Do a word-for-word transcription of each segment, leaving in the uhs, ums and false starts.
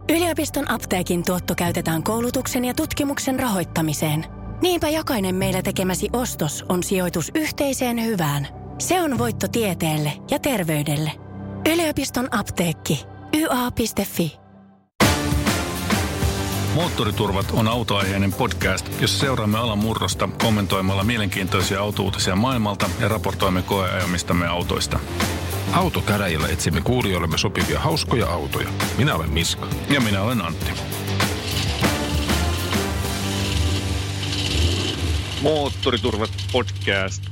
Yliopiston apteekin tuotto käytetään koulutuksen ja tutkimuksen rahoittamiseen. Niinpä jokainen meillä tekemäsi ostos on sijoitus yhteiseen hyvään. Se on voitto tieteelle ja terveydelle. Yliopiston apteekki. y a piste f i. Moottoriturvat on autoaiheinen podcast, jossa seuraamme alan murrosta kommentoimalla mielenkiintoisia autouutisia maailmalta ja raportoimme koeajamistamme autoista. Autokäräjillä etsimme kuulijoillemme sopivia hauskoja autoja. Minä olen Miska. Ja minä olen Antti. Moottoriturvat podcast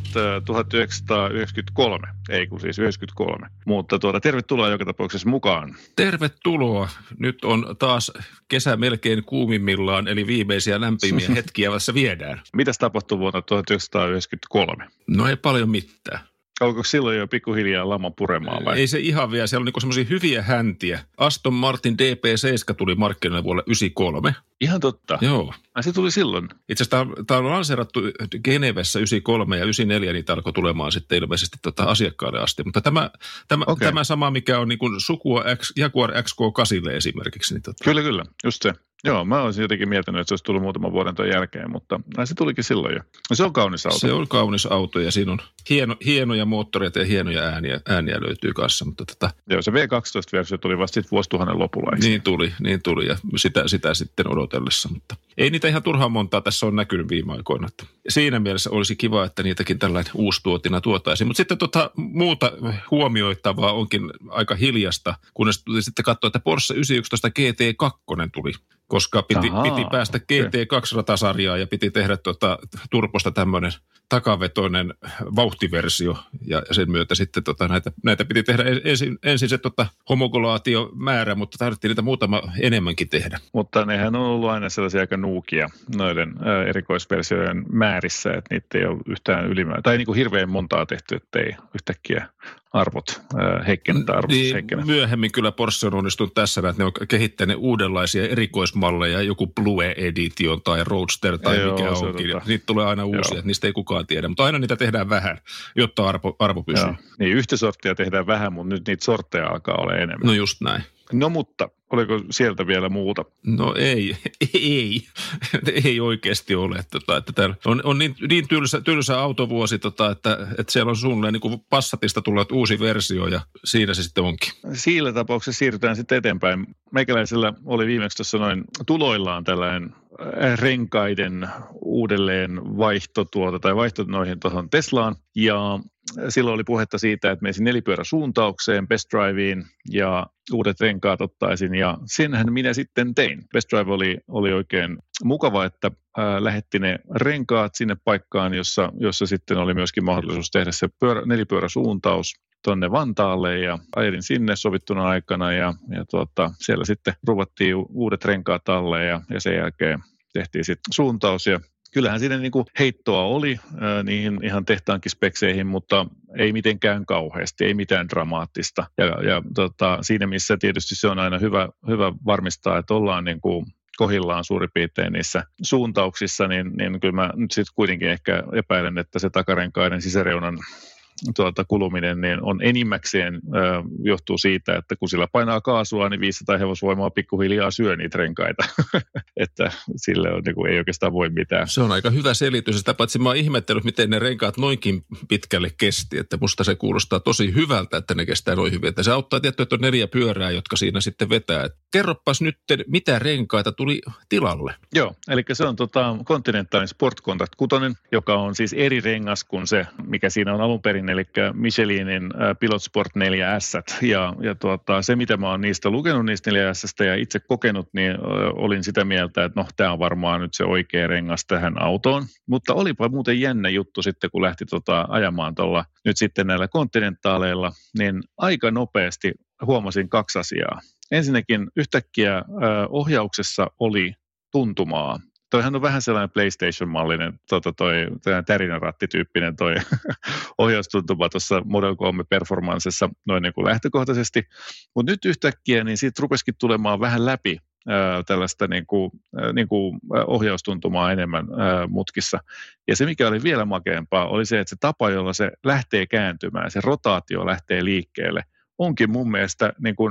tuhatyhdeksänsataayhdeksänkymmentäkolme, ei kun siis yhdeksänkymmentäkolme. Mutta tuota, tervetuloa joka tapauksessa mukaan. Tervetuloa. Nyt on taas kesä melkein kuumimmillaan, eli viimeisiä lämpimiä hetkiä tässä viedään. Mitäs tapahtui vuonna tuhatyhdeksänsataayhdeksänkymmentäkolme? No ei paljon mitään. Alkoiko silloin jo pikkuhiljaa lama puremaan vai? Ei se ihan vielä. Siellä on niinku semmoisia hyviä häntiä. Aston Martin D P seitsemän tuli markkinoille vuonna yhdeksänkymmentäkolme. Ihan totta. Joo. Ai se tuli silloin? Itse asiassa tämä on lanseerattu Genevessä yhdeksänkymmentäkolme ja yhdeksänkymmentäneljä niitä alkoi tulemaan sitten ilmeisesti tota asiakkaille asti. Mutta tämä, tämä, okay. tämä sama, mikä on niin kuin sukua X, Jaguar X K kahdeksan esimerkiksi. Niin tota. Kyllä, kyllä. Just se. Joo, mä olisin jotenkin miettinyt, että se olisi tullut muutaman vuoden tuon jälkeen, mutta näin se tulikin silloin jo. Se on kaunis auto. Se on kaunis auto ja siinä on hieno, hienoja moottoreita ja hienoja ääniä, ääniä löytyy kanssa. Mutta tota. Joo, se V kaksitoista-versio tuli vasta sitten vuosituhannen lopulla. Niin tuli, niin tuli ja sitä, sitä sitten odotellessa, mutta ei niitä ihan turhaan montaa tässä on näkynyt viime aikoina. Että siinä mielessä olisi kiva, että niitäkin tällainen uustuotina tuotaisiin. Mutta sitten tota, muuta huomioittavaa onkin aika hiljasta, kunnes tuli sitten katsoa, että Porsche yhdeksänsataayksitoista G T kaksi tuli. Koska piti, piti päästä G T kaksi-ratasarjaan ja piti tehdä tuota, turposta tämmöinen takavetoinen vauhtiversio. Ja sen myötä sitten tota, näitä, näitä piti tehdä ensin, ensin se tota, homogulaatiomäärä, mutta tarvittiin niitä muutama enemmänkin tehdä. Mutta nehän on ollut aina sellaisia aika nuukia noiden ä, erikoisversioiden määrissä, että niitä ei ole yhtään ylimäärä. Tai ei niin kuin hirveän montaa tehty, ettei yhtäkkiä arvot heikkenä tai arvot niin, heikkenä. Myöhemmin kyllä Porsche on onnistunut tässä, että ne on kehittäneet uudenlaisia erikoismalleja, joku Blue Edition tai Roadster tai Joo, mikä onkin. Tota. Niitä tulee aina uusia, Joo. että niistä ei kukaan tiedä, mutta aina niitä tehdään vähän, jotta arvo, arvo pysyy. Joo. Niin yhtä sorttia tehdään vähän, mutta nyt niitä sortteja alkaa olla enemmän. No just näin. No mutta, oliko sieltä vielä muuta? No ei, ei, ei oikeasti ole. Tota, että täällä on, on niin, niin tylsä, tylsä autovuosi, tota, että, että siellä on suunnilleen niin kuin Passatista tullut uusi versio ja siinä se sitten onkin. Siinä tapauksessa siirrytään sitten eteenpäin. Meikäläisellä oli viimeksi tuossa noin tuloillaan tällainen renkaiden uudelleen vaihto tuota, tai vaihto noihin tuohon Teslaan ja silloin oli puhetta siitä, että menisin nelipyöräsuuntaukseen, Best Driveen ja uudet renkaat ottaisin ja senhän minä sitten tein. Best Drive oli, oli oikein mukava, että ää, lähetti ne renkaat sinne paikkaan, jossa, jossa sitten oli myöskin mahdollisuus tehdä se pyörä, nelipyöräsuuntaus tuonne Vantaalle ja ajelin sinne sovittuna aikana ja, ja tuota, siellä sitten ruvattiin uudet renkaat alle ja, ja sen jälkeen tehtiin sitten suuntaus ja kyllähän siinä niin kuin heittoa oli ää, niihin ihan tehtaankin spekseihin, mutta ei mitenkään kauheasti, ei mitään dramaattista. Ja, ja tota, siinä missä tietysti se on aina hyvä, hyvä varmistaa, että ollaan niin kuin kohillaan suurin piirtein niissä suuntauksissa, niin, niin kyllä mä nyt sitten kuitenkin ehkä epäilen, että se takarenkaiden sisäreunan tuota, kuluminen niin on enimmäkseen ö, johtuu siitä, että kun sillä painaa kaasua, niin viisisataa hevosvoimaa pikkuhiljaa syö niitä renkaita. Että sille on, niin kuin, ei oikeastaan voi mitään. Se on aika hyvä selitys. Sitä paitsi mä oon ihmettänyt, miten ne renkaat noinkin pitkälle kesti. Että musta se kuulostaa tosi hyvältä, että ne kestää noin hyvin. Että se auttaa tiettyä, että on neljä pyörää, jotka siinä sitten vetää. Et kerropas nyt, mitä renkaita tuli tilalle. Joo, eli se on tota, Continentalin Sport Contact kuusi, joka on siis eri rengas kuin se, mikä siinä on alun perin, eli Michelinin äh, Pilot Sport neljä S. Ja, ja tuota, se, mitä mä oon niistä lukenut niistä neljä S:stä ja itse kokenut, niin äh, olin sitä mieltä, että no, tämä on varmaan nyt se oikea rengas tähän autoon. Mutta olipa muuten jännä juttu sitten, kun lähti tota, ajamaan tuolla nyt sitten näillä Continentaleilla, niin aika nopeasti huomasin kaksi asiaa. Ensinnäkin yhtäkkiä äh, ohjauksessa oli tuntumaa. Toihan on vähän sellainen PlayStation-mallinen, tota toi, tärinärattityyppinen toi ohjaustuntuma tuossa Model kolme Performancessa noin niin kuin lähtökohtaisesti. Mutta nyt yhtäkkiä niin siitä rupesikin tulemaan vähän läpi ää, tällaista niin kuin, ää, niin kuin ohjaustuntumaa enemmän ää, mutkissa. Ja se, mikä oli vielä makeampaa, oli se, että se tapa, jolla se lähtee kääntymään, se rotaatio lähtee liikkeelle, onkin mun mielestä niin kuin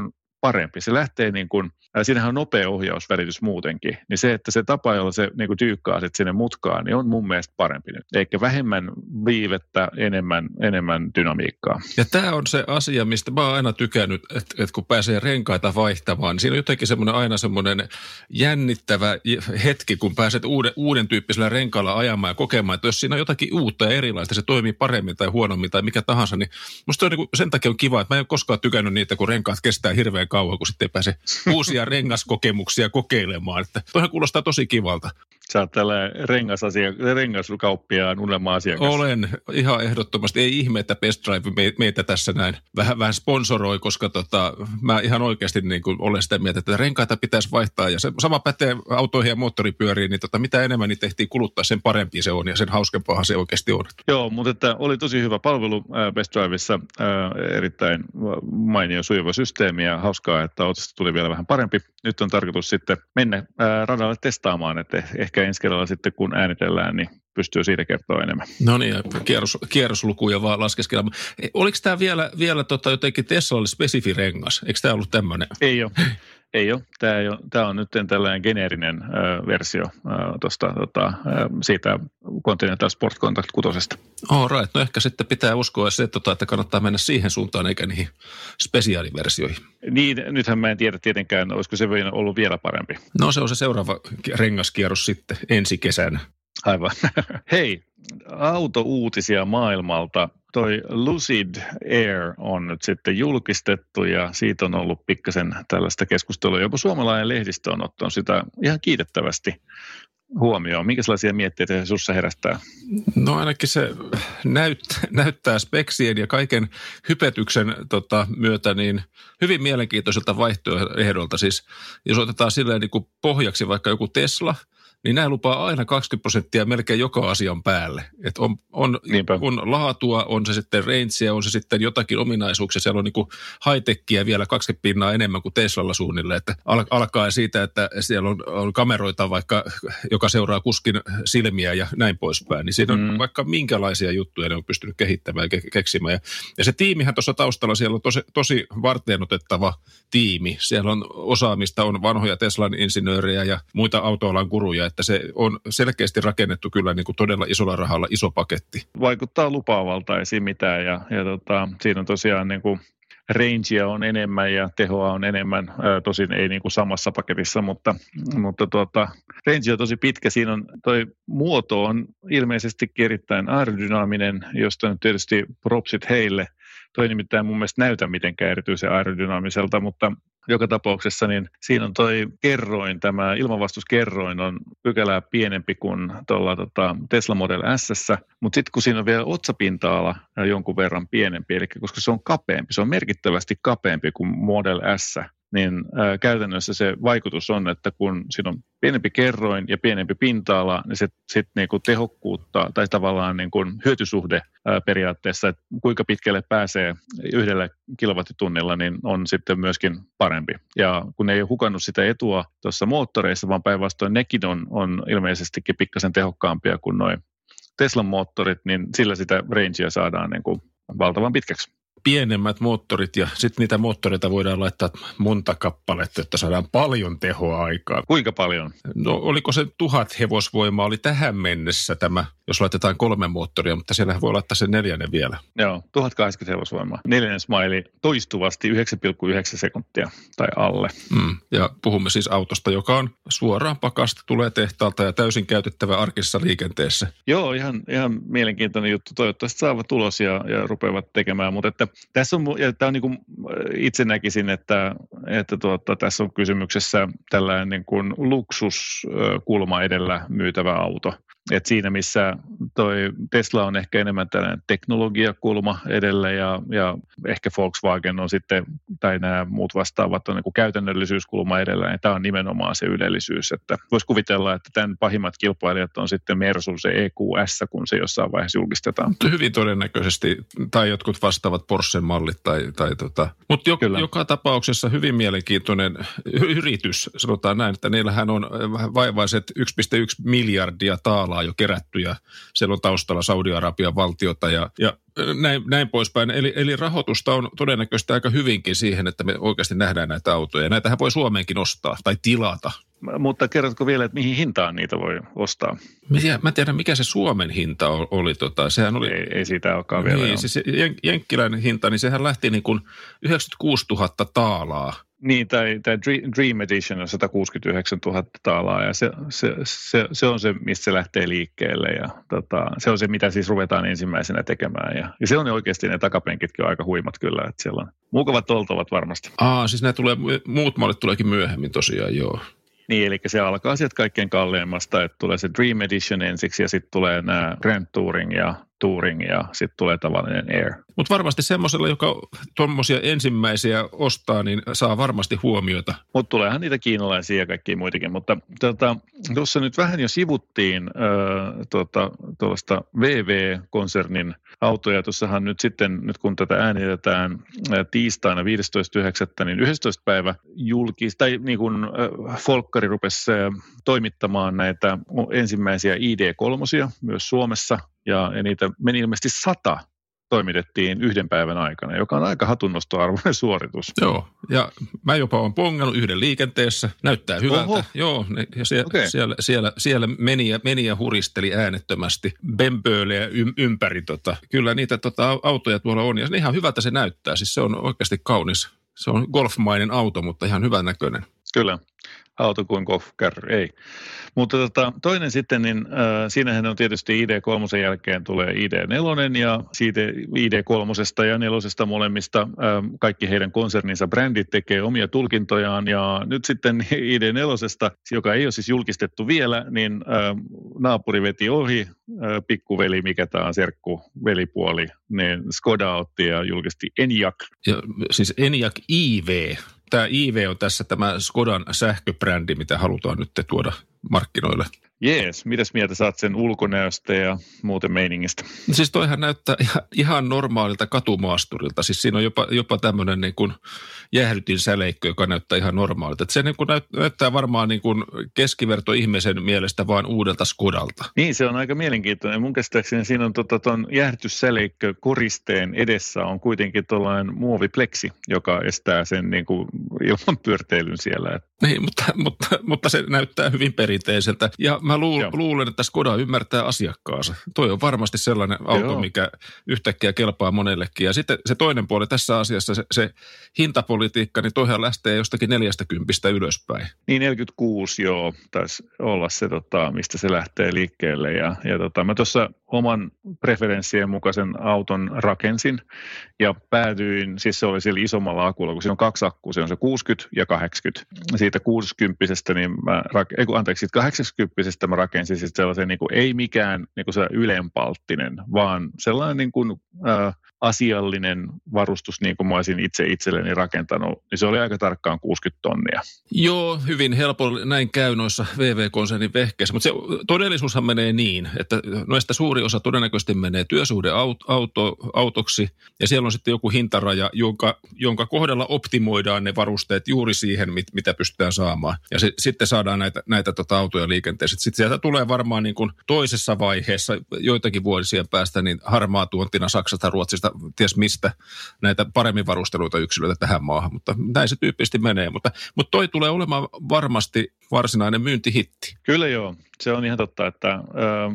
parempi. Se lähtee niin kuin, äh, siinähän on nopea ohjausvälitys muutenkin, niin se, että se tapa, jolla se niin kuin tyykkaa sitten sinne mutkaan, niin on mun mielestä parempi nyt. Eikä vähemmän viivettä, enemmän, enemmän dynamiikkaa. Ja tämä on se asia, mistä mä oon aina tykännyt, että, että kun pääsee renkaita vaihtamaan, niin siinä on jotenkin semmoinen aina semmoinen jännittävä hetki, kun pääset uuden, uuden tyyppisellä renkaalla ajamaan ja kokemaan, että jos siinä on jotakin uutta ja erilaista, se toimii paremmin tai huonommin tai mikä tahansa, niin musta on niin kuin, sen takia on kiva, että mä en ole koskaan tykännyt niitä, kun renkaat kestää hirveän kauan, kun sitten ei pääse uusia rengaskokemuksia kokeilemaan. Että toihan kuulostaa tosi kivalta. Sä oot tällainen rengasasia- rengaskauppiaan unelma-asiakas. Olen ihan ehdottomasti. Ei ihme, että Best Drive meitä tässä näin vähän, vähän sponsoroi, koska tota, mä ihan oikeasti niin kuin olen sitä mieltä, että renkaita pitäisi vaihtaa. Ja se sama pätee autoihin ja moottoripyöriin, niin tota, mitä enemmän niitä tehtiin kuluttaa, sen parempi se on ja sen hauskempaahan se oikeasti on. Joo, mutta että oli tosi hyvä palvelu äh, Best Drivessa, äh, erittäin mainio sujuva systeemi ja hauskaa, että autosta tuli vielä vähän parempi. Nyt on tarkoitus sitten mennä äh, radalle testaamaan, että ehkä ensi kerralla sitten kun äänitellään, niin pystyy siitä kertoa enemmän. No niin, kierros, kierroslukuja vaan laskeskella. Oliko tämä vielä, vielä tota jotenkin Teslalle spesifi rengas? Eikö tämä ollut tämmöinen? Ei ole. Ei ole. Tämä, ei ole. Tämä on nyt tällainen geneerinen ö, versio ö, tosta, tota, ö, siitä Continental Sport Contact kutosesta. All right. No ehkä sitten pitää uskoa se, että, että kannattaa mennä siihen suuntaan eikä niihin spesiaaliversioihin. Niin, nythän mä en tiedä tietenkään, olisiko se ollut vielä parempi. No se on se seuraava rengaskierros sitten ensi kesänä. Aivan. Hei, autouutisia maailmalta. Toi Lucid Air on nyt sitten julkistettu ja siitä on ollut pikkasen tällaista keskustelua. Jopa suomalainen lehdistö on ottanut sitä ihan kiitettävästi huomioon. Minkälaisia mietteitä se sussa herättää? No ainakin se näyttää, näyttää speksien ja kaiken hypetyksen tota, myötä niin hyvin mielenkiintoiselta vaihtoehdolta. Siis jos otetaan silleen niin kuin pohjaksi vaikka joku Tesla, niin nämä lupaa aina kaksikymmentä prosenttia melkein joka asian päälle. Että on, on, on laatua, on se sitten rangea, on se sitten jotakin ominaisuuksia. Siellä on niin kuin high-techia vielä kaksikymmentä pinnaa enemmän kuin Teslalla suunnilleen. Että al, alkaa siitä, että siellä on, on kameroita vaikka, joka seuraa kuskin silmiä ja näin poispäin. Niin siinä on mm. vaikka minkälaisia juttuja ne on pystynyt kehittämään ja ke, keksimään. Ja, ja se tiimihän tuossa taustalla, siellä on tosi, tosi varteenotettava tiimi. Siellä on osaamista, on vanhoja Teslan insinöörejä ja muita autoalan guruja. Että se on selkeästi rakennettu kyllä niin kuin todella isolla rahalla iso paketti. Vaikuttaa lupaavalta, ei siinä mitään. Ja, ja tota, siinä on tosiaan niin kuin rangea on enemmän ja tehoa on enemmän. Ää, tosin ei niin kuin samassa paketissa, mutta, mutta tuota, range on tosi pitkä. Siinä on toi muoto on ilmeisesti erittäin aerodynaaminen, josta nyt tietysti propsit heille. Toi nimittäin mun mielestä näytä mitenkään erityisen aerodynaamiselta, mutta joka tapauksessa niin siinä on toi kerroin, tämä ilmanvastuskerroin on pykälää pienempi kuin tuolla tota Tesla Model S:ssä, mutta sitten kun siinä on vielä otsapinta-ala jonkun verran pienempi, eli koska se on kapeampi, se on merkittävästi kapeampi kuin Model S, niin ää, käytännössä se vaikutus on, että kun siinä on pienempi kerroin ja pienempi pinta-ala, niin se sitten niinku tehokkuutta tai tavallaan niinku hyötysuhde ää, periaatteessa, että kuinka pitkälle pääsee yhdellä kilowattitunnilla, niin on sitten myöskin parempi. Ja kun ei ole hukannut sitä etua tuossa moottoreissa, vaan päinvastoin nekin on, on ilmeisestikin pikkasen tehokkaampia kuin nuo Teslan moottorit, niin sillä sitä rangea saadaan niinku valtavan pitkäksi. Pienemmät moottorit ja sitten niitä moottoreita voidaan laittaa monta kappaletta, että saadaan paljon tehoa aikaa. Kuinka paljon? No oliko se tuhat hevosvoimaa oli tähän mennessä tämä, jos laitetaan kolme moottoria, mutta siellähän voi laittaa sen neljännen vielä. Joo, tuhat kahdeksankymmentä hevosvoimaa. Neljännen smaili toistuvasti yhdeksän pilkku yhdeksän sekuntia tai alle. Mm. Ja puhumme siis autosta, joka on suoraan pakasta, tulee tehtaalta ja täysin käytettävä arkisessa liikenteessä. Joo, ihan, ihan mielenkiintoinen juttu. Toivottavasti saavat tulos ja, ja rupeavat tekemään, mutta että tässä on, ja tämä on niin kuin itse näkisin, että, että tuota, tässä on kysymyksessä tällainen niin kuin luksuskulma edellä myytävä auto. Et siinä, missä toi Tesla on ehkä enemmän tällainen teknologiakulma edellä ja, ja ehkä Volkswagen on sitten, tai nämä muut vastaavat on niin kuin käytännöllisyyskulma edellä, ja tämä on nimenomaan se ylellisyys. Että voisi kuvitella, että tämän pahimmat kilpailijat on sitten Mersu, se E Q S, kun se jossain vaiheessa julkistetaan. Hyvin todennäköisesti, tai jotkut vastaavat Porschen mallit, tai, tai tota. Mutta jo, joka tapauksessa hyvin mielenkiintoinen yritys, sanotaan näin, että niillähän on vaivaiset yksi pilkku yksi miljardia taalaa taalaa jo kerätty ja siellä on taustalla Saudi-Arabian valtiota ja, ja näin, näin poispäin. Eli, eli rahoitusta on todennäköisesti aika hyvinkin siihen, että me oikeasti nähdään näitä autoja. Näitähän voi Suomeenkin ostaa tai tilata. Mutta kerrotko vielä, että mihin hintaan niitä voi ostaa? Mä tiedän, mikä se Suomen hinta oli. Tota, sehän oli ei, ei siitä olekaan vielä. Niin, siis jenkkiläinen hinta, niin sehän lähti niin kuin yhdeksänkymmentäkuusituhatta taalaa. Niin, tai, tai Dream Edition on sata kuusikymmentäyhdeksäntuhatta taalaa ja se, se, se, se on se, mistä se lähtee liikkeelle ja tota, se on se, mitä siis ruvetaan ensimmäisenä tekemään ja, ja se on oikeasti ne takapenkitkin on aika huimat kyllä, että siellä on mukavat oltavat varmasti. Aa, siis nämä tulee, muut mallit tuleekin myöhemmin tosiaan, joo. Niin, eli se alkaa sieltä kaikkein kalleimmasta, että tulee se Dream Edition ensiksi ja sitten tulee nämä Grand Touring ja Touring ja sitten tulee tavallinen Air. Mutta varmasti semmoisella, joka tuommoisia ensimmäisiä ostaa, niin saa varmasti huomiota. Mutta tuleehan niitä kiinalaisia ja kaikkia muitakin, mutta tuossa tota, nyt vähän jo sivuttiin tuollaista tota, V V-konsernin autoja. Tuossahan nyt sitten, nyt kun tätä äänitetään ää, tiistaina viidestoista yhdeksättä niin yhdestoista päivä julkis, tai niin kuin äh, Folkkari rupesi äh, toimittamaan näitä ensimmäisiä I D kolme myös Suomessa, ja, ja niitä meni ilmeisesti sata toimitettiin yhden päivän aikana, joka on aika hatunnostoarvoinen suoritus. Joo, ja mä jopa olen pongannut yhden liikenteessä. Näyttää hyvältä. Oho. Joo, ja sie, okay. siellä, siellä, siellä meni, ja, meni ja huristeli äänettömästi bembööleä ym, ympäri. Tota. Kyllä niitä tota, autoja tuolla on, ja ihan hyvältä se näyttää. Siis se on oikeasti kaunis. Se on golfmainen auto, mutta ihan hyvän näköinen. Kyllä. Auto kuin golfkärry, ei. Mutta tota, toinen sitten, niin äh, siinähän on tietysti I D kolme jälkeen tulee I D neljä ja siitä I D kolme ja nelosesta molemmista äh, kaikki heidän konserninsa brändit tekee omia tulkintojaan ja nyt sitten I D neljä, joka ei ole siis julkistettu vielä, niin äh, naapuri veti ohi, äh, pikkuveli, mikä tämä on serkku, velipuoli, niin Skoda otti ja julkisti Enyaq. Ja, siis Enyaq I V. Tämä I V on tässä tämä Skodan sähköbrändi, mitä halutaan nyt tuoda markkinoille. Jees, mitäs mieltä saat sen ulkonäöstä ja muuten meiningistä? Siis toihan näyttää ihan normaalilta katumaasturilta. Siis siinä on jopa, jopa tämmöinen niin kuin jäähdytin säleikkö, joka näyttää ihan normaalilta. Että se niin kuin näyttää varmaan niin kuin keskiverto-ihmisen mielestä vaan uudelta Skodalta. Niin, se on aika mielenkiintoinen. Mun käsittääkseni siinä on tuon tota, jäähdytyssäleikkö koristeen edessä on kuitenkin tuollainen muovipleksi, joka estää sen niin kuin ilman pyörteilyn siellä. Niin, mutta, mutta, mutta se näyttää hyvin perinteiseltä. Ja mä luul, luulen, että Skoda ymmärtää asiakkaansa. Toi on varmasti sellainen auto, Joo. mikä yhtäkkiä kelpaa monellekin. Ja sitten se toinen puoli tässä asiassa, se, se hintapolitiikka, niin toihan lähtee jostakin neljästäkympistä ylöspäin. Niin neljäkymmentäkuusi, joo, taisi olla se, tota, mistä se lähtee liikkeelle. Ja, ja tota, mä tuossa oman preferenssien mukaisen auton rakensin ja päädyin, siis se oli siellä isommalla akulla, kun siinä on kaksi akkua, se on se kuusikymmentä ja kahdeksankymmentä. Siitä kuusikymppisestä, niin mä, ei, anteeksi, siitä kahdeksankymmentästä mä rakensin siis sellaisen, niin kuin, ei mikään niin kuin se ylenpalttinen, vaan sellainen niin kuin, äh, asiallinen varustus, niin kuin mä olisin itse itselleni rakentanut, niin se oli aika tarkkaan kuusikymmentä tonnia. Joo, hyvin helpolla näin käy noissa V V-konsernin vehkeissä, mutta se todellisuushan menee niin, että noista suuri osa todennäköisesti menee työsuhdeautoksi, ja siellä on sitten joku hintaraja, jonka, jonka kohdalla optimoidaan ne varusteet juuri siihen, mit, mitä pystytään saamaan. Ja se, sitten saadaan näitä, näitä tota autoja liikenteeseen. Sitten sieltä tulee varmaan niin kuin toisessa vaiheessa, joitakin vuosien päästä, niin harmaa tuontina Saksasta, Ruotsista, ties mistä näitä paremmin varusteluita yksilöitä tähän maahan, mutta näin se tyyppisesti menee. Mutta, mutta toi tulee olemaan varmasti varsinainen myyntihitti. Kyllä joo, se on ihan totta, että ö,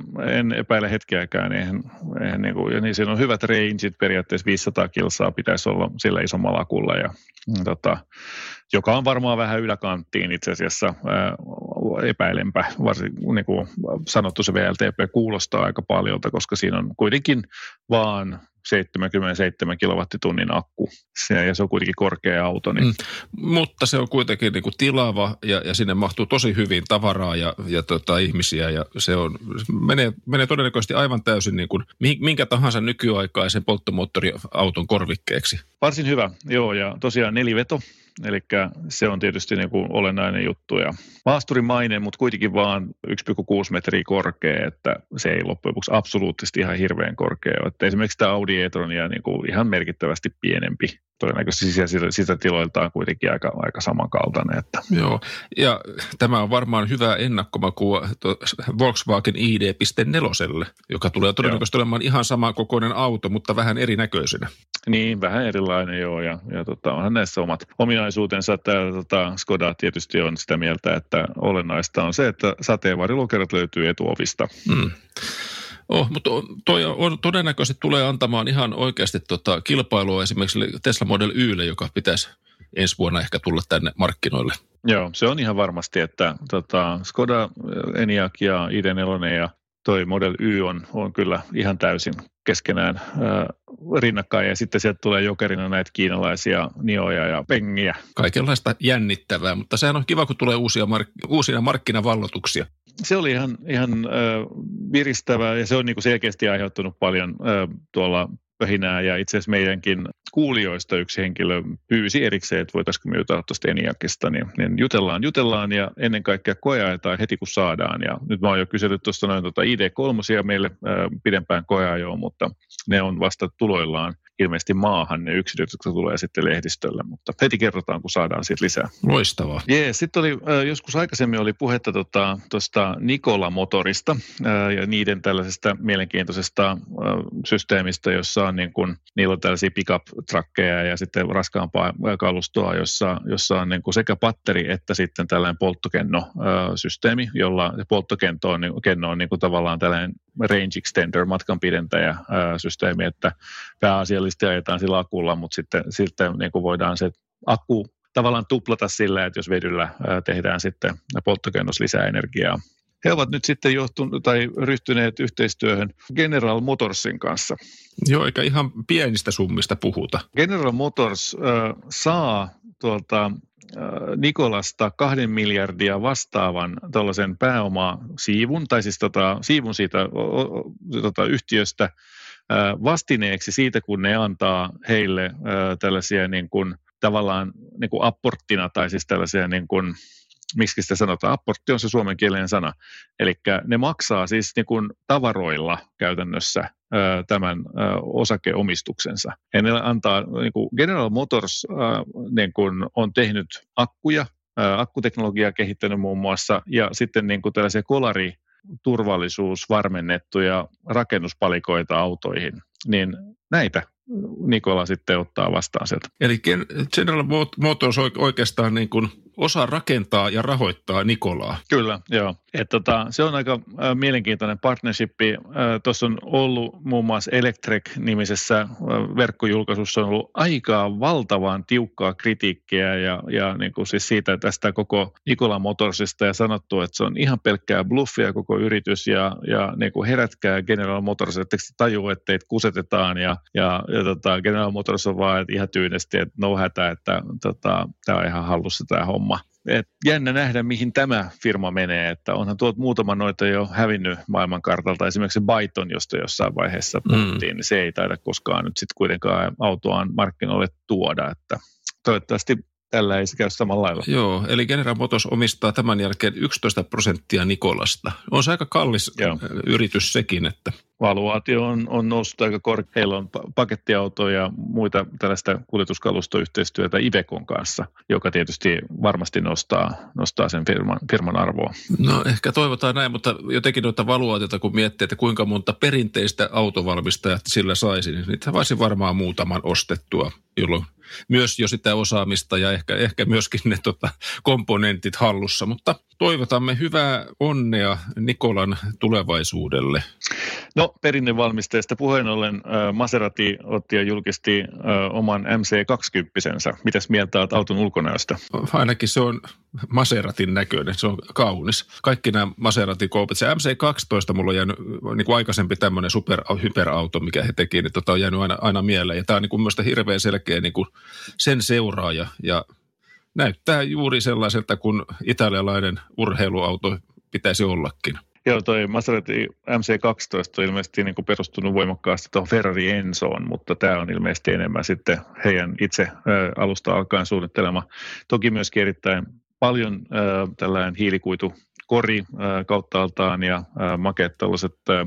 en epäile hetkeäkään. Eihän, eihän niin kuin, ja niin siinä on hyvät rangeit, periaatteessa viisisataa kilsaa pitäisi olla sillä isommalla akulla, ja, mm. tota, joka on varmaan vähän yläkanttiin itse asiassa, ää, epäilenpä. Varsin, niin kuin sanottu, se V L T P kuulostaa aika paljolta, koska siinä on kuitenkin vaan seitsemänkymmentäseitsemän kilowattitunnin akku, se, ja se on kuitenkin korkea auto. Niin. Mm, mutta se on kuitenkin niin kuin tilava, ja, ja sinne mahtuu tosi hyvin tavaraa ja, ja tota, ihmisiä, ja se on, menee, menee todennäköisesti aivan täysin niin kuin minkä tahansa nykyaikaisen polttomoottoriauton korvikkeeksi. Varsin hyvä, joo, ja tosiaan neliveto. Eli se on tietysti niin kuin olennainen juttu ja maasturimainen, mutta kuitenkin vaan yksi pilkku kuusi metriä korkea, että se ei loppujen lopuksi absoluuttisesti ihan hirveän korkea. Että esimerkiksi tämä Audi e-tronia niin kuin ihan merkittävästi pienempi todennäköisesti sisätiloiltaan kuitenkin aika, aika samankaltainen. Että. Joo, ja tämä on varmaan hyvä ennakkomakua Volkswagen I D neljä, joka tulee todennäköisesti joo. olemaan ihan sama kokoinen auto, mutta vähän erinäköisenä. Niin, vähän erilainen joo, ja, ja tota, onhan näissä omat ominaisuutensa. Tämä tota, Skoda tietysti on sitä mieltä, että olennaista on se, että sateenvarjolokerot löytyy etuovista. Mm. Oh, mutta toi on, todennäköisesti tulee antamaan ihan oikeasti tota kilpailua esimerkiksi Tesla Model Ylle, joka pitäisi ensi vuonna ehkä tulla tänne markkinoille. Joo, se on ihan varmasti, että tota, Skoda, Enyaq ja I D neljä ja toi Model Y on, on kyllä ihan täysin keskenään ää, rinnakkain, ja sitten sieltä tulee jokerina näitä kiinalaisia Nioja ja Pengiä. Kaikenlaista jännittävää, mutta sehän on kiva, kun tulee uusia, mark- uusia markkinavallotuksia. Se oli ihan, ihan äh, viristävää, ja se on niin kuin selkeästi aiheuttanut paljon äh, tuolla pöhinää, ja itse asiassa meidänkin kuulijoista yksi henkilö pyysi erikseen, että voitaisiinko me jutella tuosta Enyaqista, niin, niin jutellaan, jutellaan, ja ennen kaikkea koeajetaan heti kun saadaan, ja nyt mä oon jo kysellyt tuosta noin tuota I D kolme meille äh, pidempään koeajoon, mutta ne on vasta tuloillaan ilmeisesti maahan, ne yksityt, jotka tulee sitten lehdistölle, mutta heti kerrotaan, kun saadaan siitä lisää. Loistavaa. Jee, sitten oli, äh, joskus aikaisemmin oli puhetta tuosta tota, Nikola-motorista äh, ja niiden tällaisesta mielenkiintoisesta äh, systeemistä, jossa on niin kuin, niillä on tällaisia pickup-trakkeja ja sitten raskaampaa kalustoa, jossa, jossa on niin kuin sekä patteri että sitten tällainen polttokenno-systeemi, jolla se polttokenno on, kenno on niin kuin tavallaan tällainen range extender, matkan pidentäjä systeemi, että pääasiallisesti ajetaan sillä akulla, mutta sitten, sitten niin kuin voidaan se akku tavallaan tuplata sillä, että jos vedyllä tehdään sitten polttokennossa lisää energiaa. He ovat nyt sitten johtunut tai ryhtyneet yhteistyöhön General Motorsin kanssa. Joo, eikä ihan pienistä summista puhuta. General Motors äh, saa tuolta äh, Nikolasta kahden miljardia vastaavan tällaisen pääomasiivun, tai siis tota, siivun siitä o, o, tota, yhtiöstä äh, vastineeksi siitä, kun ne antaa heille äh, tällaisia niin kuin, tavallaan niin kuin apporttina, tai siis tällaisia niin kuin, miksi sitä sanotaan, apportti on se suomenkielinen sana, eli ne maksaa siis niin kuin tavaroilla käytännössä tämän osakeomistuksensa. Ja ne antaa, niin kuin General Motors niin kuin on tehnyt akkuja, akkuteknologiaa kehittänyt muun muassa, ja sitten niin kuin tällaisia kolariturvallisuusvarmennettuja rakennuspalikoita autoihin, niin näitä Nikola sitten ottaa vastaan sieltä. Eli General Motors oikeastaan niin kuin osaa rakentaa ja rahoittaa Nikolaa. Kyllä, joo. Et tota, se on aika äh, mielenkiintoinen partnershipi. Äh, Tuossa on ollut muun muassa Electrek-nimisessä äh, verkkojulkaisussa on ollut aika valtavan tiukkaa kritiikkiä ja, ja niin kuin siis siitä tästä koko Nikola Motorsista ja sanottu, että se on ihan pelkkää bluffia koko yritys ja, ja niin kuin herätkää General Motors, että tajuu, että teitä kusetetaan ja, ja, ja tota, General Motors on vaan että ihan tyynesti, että no hätä, että tota, tämä on ihan hallussa tämä homma. Et jännä nähdä, mihin tämä firma menee, että onhan tuolta muutama noita jo hävinnyt maailmankartalta. Esimerkiksi se Byton, josta jossain vaiheessa puhuttiin, mm. niin se ei taida koskaan nyt sitten kuitenkaan autoaan markkinoille tuoda, että toivottavasti tällä ei se käy samalla lailla. Joo, eli General Motors omistaa tämän jälkeen yksitoista prosenttia Nikolasta. On se aika kallis Joo. yritys sekin, että valuaatio on, on noussut aika korkea. Heillä on pakettiautoja ja muita tällaista kuljetuskalustoyhteistyötä Ivecon kanssa, joka tietysti varmasti nostaa, nostaa sen firman, firman arvoa. No ehkä toivotaan näin, mutta jotenkin noita valuaatiota kun miettii, että kuinka monta perinteistä autovalmistajaa sillä saisi, niin niitä voisi varmaan muutaman ostettua, jolloin myös jo sitä osaamista ja ehkä, ehkä myöskin ne tota, komponentit hallussa, mutta toivotamme hyvää onnea Nikolan tulevaisuudelle. No perinnevalmisteesta puheen ollen äh, Maserati otti ja julkisti äh, oman M C kaksikymmentä. Mitäs mieltä olet auton ulkonäöstä? Ainakin se on Maseratin näköinen, se on kaunis. Kaikki nämä Maseratin koopit. Se M C kaksitoista mulla on jäänyt niin kuin aikaisempi tämmöinen super, hyperauto, mikä he teki, niin tota on jäänyt aina, aina mieleen. Ja tämä on niin kuin mielestäni hirveän selkeä niin kuin sen seuraaja ja näyttää juuri sellaiselta, kun italialainen urheiluauto pitäisi ollakin. Joo, toi Maserati M C kaksitoista on ilmeisesti niin kuin perustunut voimakkaasti tuohon Ferrari Enzoon, mutta tämä on ilmeisesti enemmän sitten heidän itse ä, alusta alkaen suunnittelema. Toki myöskin erittäin paljon ä, tällainen hiilikuitukori ä, kauttaaltaan ja ä, makeat tällaiset ä,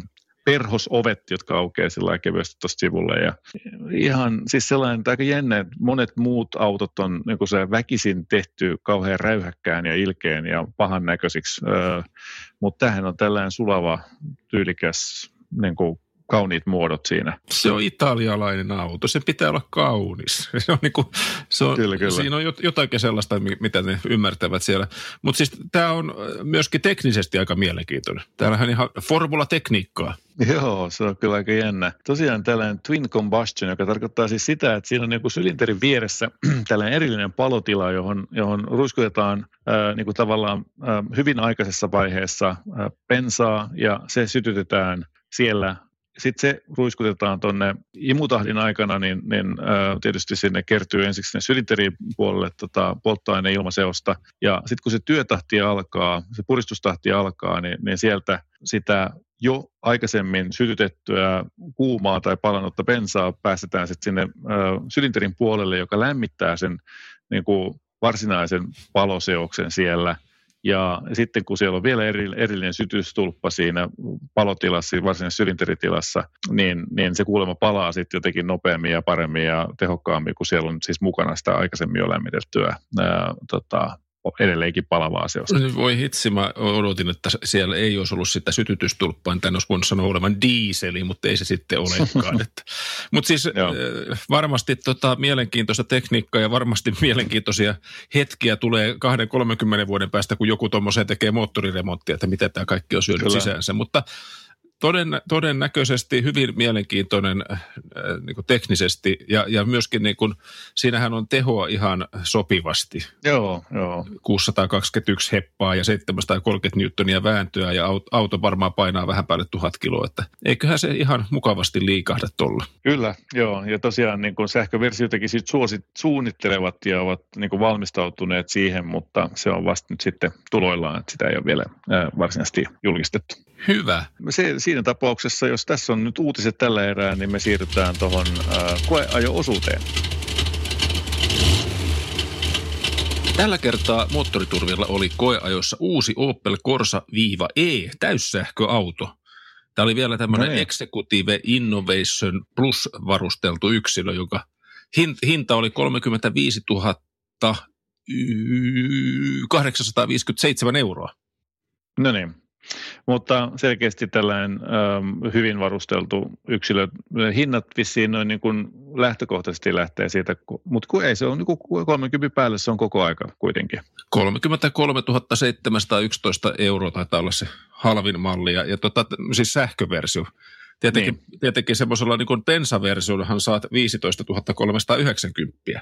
perhosovet, jotka aukeaa sillä kevyesti tuosta sivulle. Ja ihan siis sellainen aika jännä, että monet muut autot on niin kuin se väkisin tehty kauhean räyhäkkään ja ilkeän ja pahan näköisiksi, öö, mutta tämähän on tällainen sulava, tyylikäs, niin kuin kauniit muodot siinä. Se on italialainen auto, se pitää olla kaunis. Se on niinku, se on, kyllä, kyllä. Siinä on jotakin sellaista, mitä ne ymmärtävät siellä. Mutta siis tämä on myöskin teknisesti aika mielenkiintoinen. Täällähän ihan formula-tekniikkaa. Joo, se on kyllä aika jännä. Tosiaan tällainen twin combustion, joka tarkoittaa siis sitä, että siinä on niin sylinterin vieressä tällainen erillinen palotila, johon, johon ruiskutetaan ää, niin kuin tavallaan ää, hyvin aikaisessa vaiheessa ää, bensaa ja se sytytetään siellä. Sitten se ruiskutetaan tuonne imutahdin aikana, niin, niin ää, tietysti sinne kertyy ensiksi sinne sylinterin puolelle tota, polttoaineen ilmaseosta. Ja sitten kun se työtahti alkaa, se puristustahti alkaa, niin, niin sieltä sitä jo aikaisemmin sytytettyä kuumaa tai palannutta bensaa päästetään sitten sinne ää, sylinterin puolelle, joka lämmittää sen niin kuin varsinaisen paloseoksen siellä. Ja sitten kun siellä on vielä erillinen sytystulppa siinä palotilassa, varsinaisessa sylinteritilassa, niin, niin se kuulemma palaa sitten jotenkin nopeammin ja paremmin ja tehokkaammin, kun siellä on siis mukana sitä aikaisemmin jo lämmitettyä ää, tota, edelleenkin palavaa seosta. Voi hitsi, mä odotin, että siellä ei olisi ollut sitä sytytystulppaa, tämän olisi voinut sanoa olevan diiseli, mutta ei se sitten olekaan. Mutta siis varmasti tota, mielenkiintoista tekniikkaa ja varmasti mielenkiintoisia hetkiä tulee kahden kolmenkymmenen vuoden päästä, kun joku tuommoiseen tekee moottoriremonttia, että mitä tämä kaikki on syönyt Kyllä. sisäänsä, mutta Toden, todennäköisesti hyvin mielenkiintoinen äh, niin kuin teknisesti ja, ja myöskin niin kuin, siinähän on tehoa ihan sopivasti. Joo, joo. kuusisataakaksikymmentäyksi heppaa ja seitsemänsataakolmekymmentä newtonia vääntöä ja auto, auto varmaan painaa vähän päälle tuhat kiloa, että eiköhän se ihan mukavasti liikahda tuolla. Kyllä, joo. Ja tosiaan niin kuin sähköversioitakin sit suosit, suunnittelevat ja ovat niin kuin valmistautuneet siihen, mutta se on vasta nyt sitten tuloillaan, että sitä ei ole vielä äh, varsinaisesti julkistettu. Hyvä. Se, siinä tapauksessa, jos tässä on nyt uutiset tällä erää, niin me siirrytään tuohon äh, koeajo-osuuteen. Tällä kertaa moottoriturvilla oli koeajossa uusi Opel Corsa-E täyssähköauto. Tämä oli vielä tämmöinen no Executive Innovation Plus varusteltu yksilö, joka hinta oli kolmekymmentäviisituhatta kahdeksansataaviisikymmentäseitsemän euroa. No niin. Mutta selkeästi tällainen ähm, hyvin varusteltu yksilö. Hinnat vissiin noin niin kuin lähtökohtaisesti lähtee siitä, mutta kun ei se ole niin kuin kolmekymmentä päälle, se on koko aika kuitenkin. kolmekymmentäkolmetuhatta seitsemänsataayksitoista euroa taitaa olla se halvin malli ja, ja tota, siis sähköversio. Tietenkin, niin. tietenkin semmoisella niin kuin bensaversiollahan saat viisitoistatuhatta kolmesataayhdeksänkymmentä.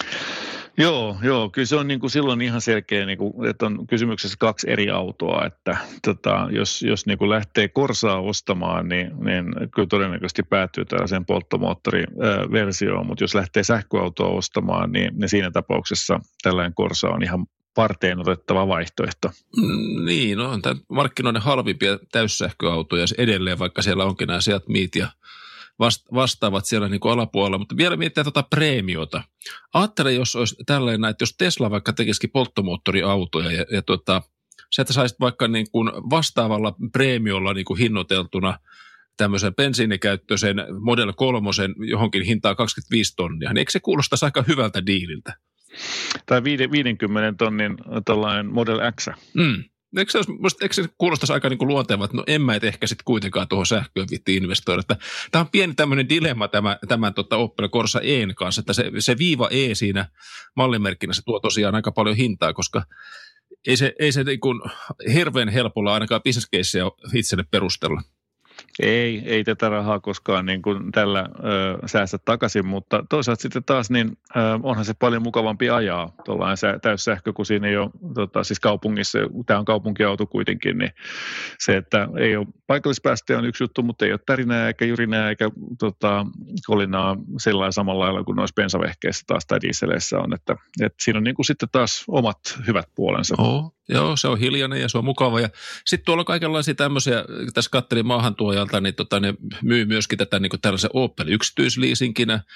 Joo, joo, kyllä se on niin kuin silloin ihan selkeä, niin kuin, että on kysymyksessä kaksi eri autoa, että tota, jos, jos niin kuin lähtee Corsaa ostamaan, niin, niin kyllä todennäköisesti päätyy tällaiseen polttomoottoriversioon, mutta jos lähtee sähköautoa ostamaan, niin, niin siinä tapauksessa tällainen Corsa on ihan varteen otettava vaihtoehto. Mm, niin, no on tämä markkinoiden halvimpia täyssähköautoja edelleen, vaikka siellä onkin nämä Seat Meet ja vastaavat siellä niin kuin alapuolella, mutta vielä mietitään tuota preemiota. Ajattele, jos olisi tällainen, että jos Tesla vaikka tekisikin polttomoottoriautoja ja, ja tuota, sä saisit vaikka niin kuin vastaavalla preemiolla niin kuin hinnoiteltuna tämmöisen bensiinikäyttöisen Model kolme johonkin hintaan kaksikymmentäviisi tonnia, niin eikö se kuulostaisi aika hyvältä diililtä? Tai viidenkymmenen tonnin tällainen Model X. Mm. Eikö se, olisi, eikö se kuulostaisi aika niin kuin luontevaa, että no en mä et ehkä sitten kuitenkaan tuohon sähköön viitti investoida. Tämä on pieni tämmöinen dilemma tämän, tämän tota Opel Corsa E:n kanssa, että se, se viiva E siinä mallimerkkinä se tuo tosiaan aika paljon hintaa, koska ei se, ei se niin kuin hirveän helpolla ainakaan business-keissejä itselle perustella. Ei, ei tätä rahaa koskaan niin kuin tällä ö, säästä takaisin, mutta toisaalta sitten taas niin ö, onhan se paljon mukavampi ajaa tuollainen sä, täyssähkö, kun siinä ei ole, tota, siis kaupungissa, tämä on kaupunkiauto kuitenkin, niin se, että ei ole paikallispäästöjä on yksi juttu, mutta ei ole tärinää eikä jyrinää eikä tota, kolinaa sillä samalla lailla kuin noissa bensavehkeissä taas tai dieseleissä on, että, että siinä on niin kuin sitten taas omat hyvät puolensa. Oh. Joo, se on hiljainen ja se on mukava. Ja sitten tuolla on kaikenlaisia tämmöisiä, tässä katselin maahantuojalta, niin tota, ne myy myöskin tätä niin kuin tällaisen Opel yksityisliisinkinä.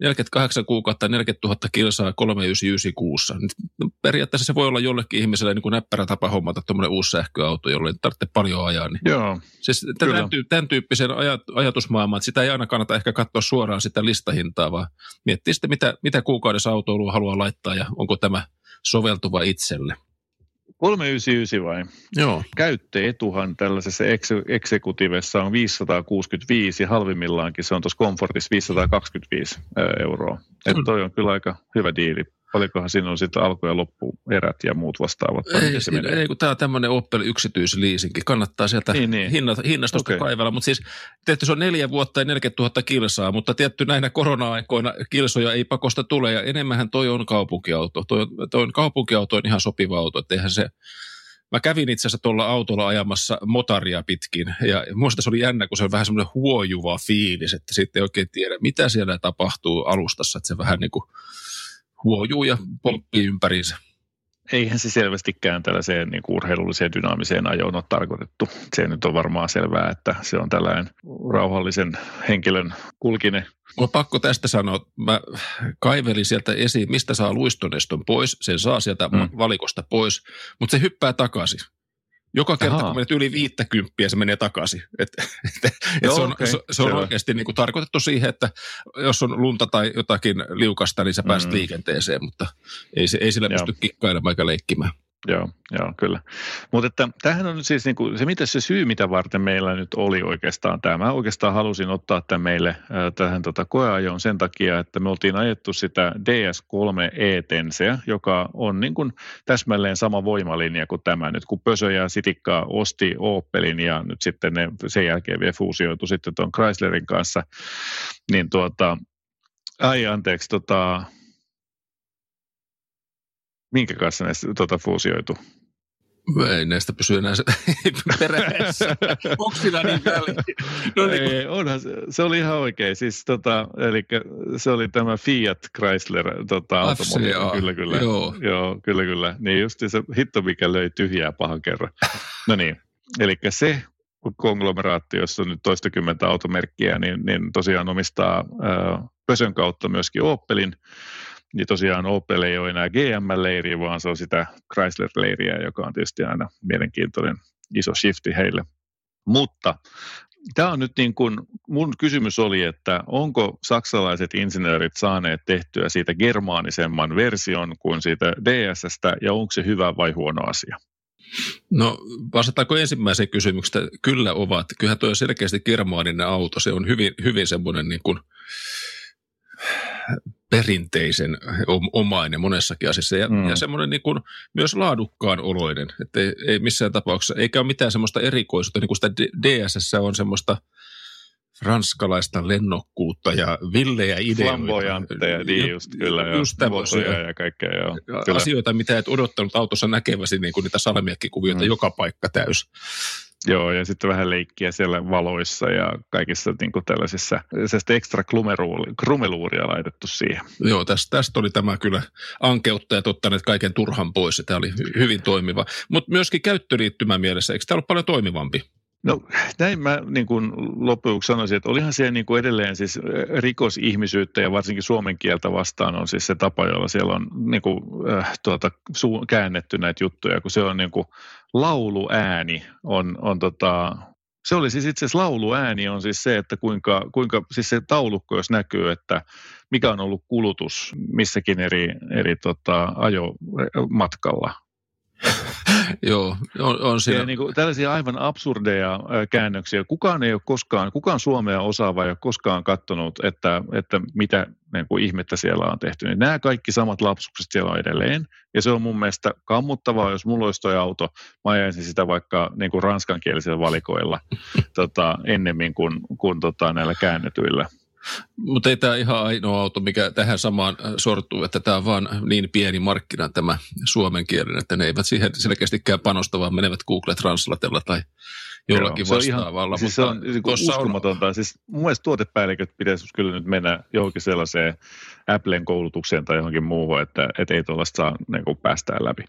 neljäkymmentäkahdeksan kuukautta, neljäkymmentätuhatta kilsaa, kolmesataayhdeksänkymmentäyhdeksän kuussa. No, periaatteessa se voi olla jollekin ihmiselle niin kuin näppärä tapa hommata tuommoinen uusi sähköauto, jolle ei tarvitse paljon ajaa. Niin. Joo, siis tämän, tyy- tämän tyyppisen ajat- ajatusmaailman, että sitä ei aina kannata ehkä katsoa suoraan sitä listahintaa, vaan miettiä sitten, mitä, mitä kuukaudessa autoilua haluaa laittaa ja onko tämä soveltuva itselle. kolmesataayhdeksänkymmentäyhdeksän vai? Joo. Käyttöetuhan tällaisessa eksekutiivessa on viisisataakuusikymmentäviisi ja halvimmillaankin se on tuossa Comfortissa viisisataakaksikymmentäviisi euroa. Että toi on kyllä aika hyvä diili. Paljonkohan siinä on sitten alku- ja loppuerät ja muut vastaavat? Ei, se ei kun tämä on tämmöinen Opel yksityisliisinki. Kannattaa sieltä niin, niin. hinnastosta okay. kaivella. Mutta siis tietysti se on neljä vuotta ja neljäkymmentätuhatta kilsaa, mutta tietty näinä korona-aikoina kilsoja ei pakosta tule. Ja enemmänhän toi on kaupunkiauto. Toi, toi on kaupunkiauto on ihan sopiva auto. Että eihän se... Mä kävin itse asiassa tuolla autolla ajamassa motaria pitkin ja muista se oli jännä, kun se on vähän semmoinen huojuva fiilis, että sitten ei oikein tiedä, mitä siellä tapahtuu alustassa, että se vähän niin kuin huojuu ja pomppii ympäriinsä. Eihän se selvästikään tällaiseen niin kuin urheilulliseen dynaamiseen ajoon ole tarkoitettu. Se nyt on varmaan selvää, että se on tällainen rauhallisen henkilön kulkine. Mä pakko tästä sanoa, mä kaivelin sieltä esiin, mistä saa luistoneston pois. Sen saa sieltä mm. valikosta pois, mutta se hyppää takaisin. Joka kerta, Aha. kun menet yli viittäkymppiä, se menee takaisin. Et, et, et Joo, se on, okay. se, se on oikeasti niin kuin tarkoitettu siihen, että jos on lunta tai jotakin liukasta, niin sä pääset mm. liikenteeseen, mutta ei, se, ei sillä Joo. pysty kikkailemaan eikä leikkimään. Joo, joo, kyllä. Mutta että tämähän on siis niin kuin, se, mitä se syy, mitä varten meillä nyt oli oikeastaan tämä. Mä oikeastaan halusin ottaa tämän meille äh, tähän tota, koeajoon sen takia, että me oltiin ajettu sitä D S kolme E-Tenseä, joka on niin kuin täsmälleen sama voimalinja kuin tämä. Nyt kun Pösö ja Sitikka osti Opelin ja nyt sitten ne sen jälkeen vielä fuusioitu sitten tuon Chryslerin kanssa, niin tuota, ai anteeksi, tota... Minkä kanssa näistä tuota, fuusioitu? Ei näistä pysy enää perässä. Onko sinä niin väliin? No niin. Ei, onhan, se oli ihan oikein. Siis, tota, eli se oli tämä Fiat Chrysler tota, automobiili. Kyllä, kyllä. Joo. Joo, kyllä, kyllä. Niin just se hitto, mikä löi tyhjää pahan kerran. No niin, eli se konglomeraatti, jossa on nyt toistakymmentä automerkkiä, niin, niin tosiaan omistaa äh, Pösön kautta myöskin Opelin. Niin tosiaan Opel ei ole enää G M-leiriä, vaan se on sitä Chrysler-leiriä, joka on tietysti aina mielenkiintoinen iso shifti heille. Mutta tämä on nyt niin kuin, mun kysymys oli, että onko saksalaiset insinöörit saaneet tehtyä siitä germaanisemman version kuin siitä D S:stä, ja onko se hyvä vai huono asia? No vastataanko ensimmäiseen kysymykseen? Kyllä ovat. Kyllähän tuo on selkeästi germaaninen auto. Se on hyvin, hyvin semmoinen niin kuin perinteisen omainen monessakin asiassa ja, mm. ja semmoinen niin kuin myös laadukkaan oloinen, että ei, ei missään tapauksessa, eikä ole mitään semmoista erikoisuutta, niin kuin sitä D S S on semmoista ranskalaista lennokkuutta ja villejä ideoita. Flamboyantteja, niin just kyllä, joo. Just tämmöisiä ja kaikkea, joo. Kyllä. Asioita, mitä et odottanut autossa näkeväsi, niin kuin niitä salmiakkikuvioita mm. joka paikka täys. Joo, ja sitten vähän leikkiä siellä valoissa ja kaikissa niin kuin tällaisissa, ekstra krumeluuria laitettu siihen. Joo, tästä, tästä oli tämä kyllä ankeuttajat ottaneet kaiken turhan pois, ja tämä oli hyvin toimiva. Mutta myöskin käyttöliittymän mielessä, eikö tämä ollut paljon toimivampi? No näin mä niin kuin lopuksi sanoisin, että olihan siellä niin kuin edelleen siis rikosihmisyyttä ja varsinkin suomen kieltä vastaan on siis se tapa, jolla siellä on niin kuin, äh, tuota, su- käännetty näitä juttuja, kun se on niin kuin lauluääni on, on tota, se oli siis itse asiassa lauluääni on siis se, että kuinka, kuinka siis se taulukko, jos näkyy, että mikä on ollut kulutus missäkin eri, eri tota, ajomatkalla. Joo, on, on siinä. Niin kuin, tällaisia aivan absurdeja käännöksiä. Kukaan ei ole koskaan, kukaan Suomea osaava ei ole koskaan katsonut, että, että mitä niin kuin ihmettä siellä on tehty. Niin nämä kaikki samat lapsukset siellä on edelleen. Ja se on mun mielestä kammuttavaa, jos mulla olisi toi auto. Mä ajaisin sitä vaikka niin kuin ranskankielisillä valikoilla tota, ennemmin kuin, kuin tota, näillä käännetyillä. Mutta ei tämä ihan ainoa auto, mikä tähän samaan sortuu, että tämä on vaan niin pieni markkina tämä suomen kielen, että ne eivät siihen selkeästikään panosta, vaan menevät Google Translatella tai jollakin Joo, vastaavalla. Ihan, siis se on niin uskomatonta. On... Siis mun mielestä tuotepäälliköt pitäisi kyllä nyt mennä johonkin sellaiseen Applen koulutukseen tai johonkin muuhun, että et ei tuollaista saa niin kuin päästään läpi.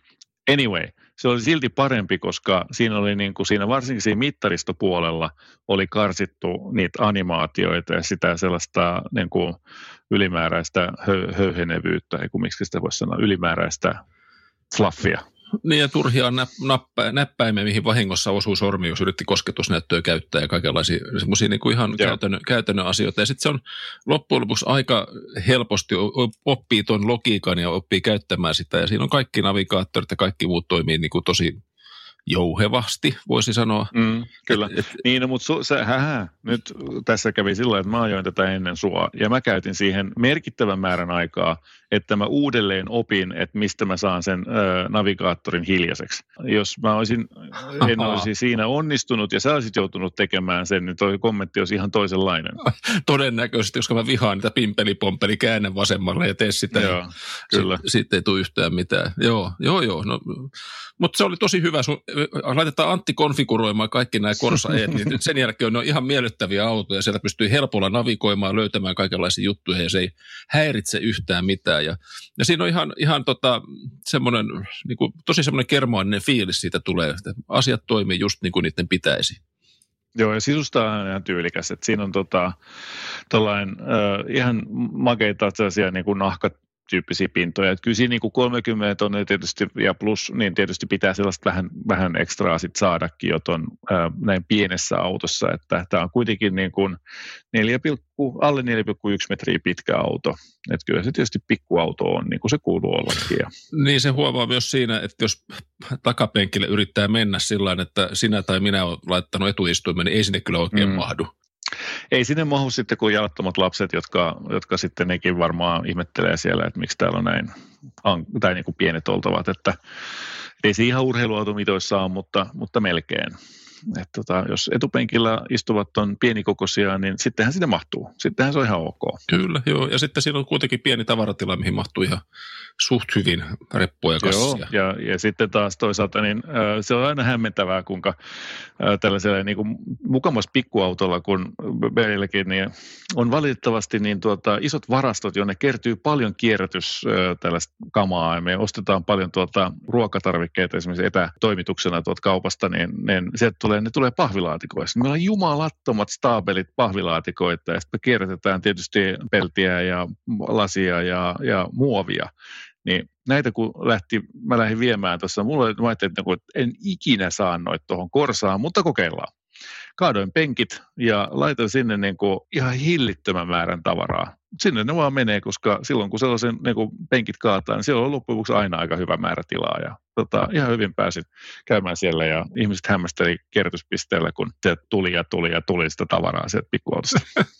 Anyway, se oli silti parempi, koska siinä oli niin kuin siinä varsinkin siinä mittaristopuolella oli karsittu niitä animaatioita ja sitä sellaista niin kuin ylimääräistä hö- höyhenevyyttä, ei kun miksi sitä voisi sanoa, ylimääräistä fluffia. Niin ja turhia näppä, näppäimiä, mihin vahingossa osuu sormi, jos yritti kosketusnäyttöä käyttää ja kaikenlaisia semmoisia niin kuin ihan käytännön, käytännön asioita. Ja sitten se on loppujen lopuksi aika helposti oppii tuon logiikan ja oppii käyttämään sitä. Ja siinä on kaikki navigaattorit ja kaikki muut toimii niin kuin tosi jouhevasti, voisi sanoa. Mm, kyllä. Et, et, niin, no, mutta su, sä, hähä, nyt tässä kävi sillä että mä ajoin tätä ennen sua, ja mä käytin siihen merkittävän määrän aikaa, että mä uudelleen opin, että mistä mä saan sen ö, navigaattorin hiljaiseksi. Jos mä olisin, en olisi siinä onnistunut, ja sä olisit joutunut tekemään sen, niin toi kommentti olisi ihan toisenlainen. Todennäköisesti, koska mä vihaan niitä pimpeli-pompeli, käännän vasemmalle ja tee sitä. Joo, kyllä. Sitten ei tule yhtään mitään. Joo, joo, joo. No, mutta se oli tosi hyvä. Sun, laitetaan Antti konfiguroimaan kaikki nämä Corsa-eet, niin sen jälkeen on ihan miellyttäviä autoja. Sieltä pystyy helpolla navigoimaan, löytämään kaikenlaisia juttuja ja se ei häiritse yhtään mitään. Ja, ja siinä on ihan, ihan tota, semmoinen, niin kuin, tosi semmoinen kermaaninen fiilis siitä tulee, että asiat toimii just niin kuin niiden pitäisi. Joo, ja sisusta on ihan tyylikäs, että siinä on tota, tollain, äh, ihan makeita sellaisia niin kuin nahkat, tyyppisiä pintoja. Että kyllä siinä niin kuin kolmekymmentä tonnia tietysti ja plus, niin tietysti pitää sellaista vähän, vähän ekstraa sit saadakin jo ton, ää, näin pienessä autossa, että tämä on kuitenkin niin kuin neljä, alle neljä pilkku yksi metriä pitkä auto. Että kyllä se tietysti pikkuauto on, niin kuin se kuuluu ollakin. Niin se huomaa myös siinä, että jos takapenkille yrittää mennä sillä että sinä tai minä olen laittanut etuistuimen, niin ei sinne kyllä oikein mm. mahdu. Ei sinne mahu sitten kuin jalattomat lapset, jotka, jotka sitten nekin varmaan ihmettelee siellä, että miksi täällä on näin, tai niin kuin pienet oltavat, että ei se ihan urheiluautomitoissa ole, mutta, mutta melkein. Että tota, jos etupenkillä istuvat on pienikokoisia, niin sittenhän sinne mahtuu. Sittenhän se on ihan ok. Kyllä, joo. Ja sitten siinä on kuitenkin pieni tavaratila, mihin mahtuu ihan suht hyvin reppuja kassia. Joo, ja, ja sitten taas toisaalta niin, äh, se on aina hämmentävää, kuinka äh, tällaisella niin kuin mukamas pikkuautolla, kun meilläkin niin on valitettavasti niin tuota, isot varastot, jonne kertyy paljon kierrätys äh, tällaista kamaa. Ja me ostetaan paljon tuota, ruokatarvikkeita esimerkiksi etätoimituksena tuolta kaupasta, niin, niin sieltä tulee ne tulee pahvilaatikoissa. Meillä on jumalattomat staapelit pahvilaatikoita ja sitten me kierrätetään tietysti peltiä ja lasia ja, ja muovia. Niin näitä kun lähti, mä lähdin viemään tuossa, mulla oli, mä ajattelin, että en ikinä saa noita tuohon Corsaan, mutta kokeillaan. Kaadoin penkit ja laitoin sinne niin kuin ihan hillittömän määrän tavaraa. Sinne ne vaan menee, koska silloin kun sellaisen niin kuin penkit kaataan, niin siellä on loppujen lopuksi aina aika hyvä määrä tilaa. Ja tota, ihan hyvin pääsin käymään siellä ja ihmiset hämmästeli kierrätyspisteellä, kun se tuli ja tuli ja tuli sitä tavaraa sieltä pikkuautosta.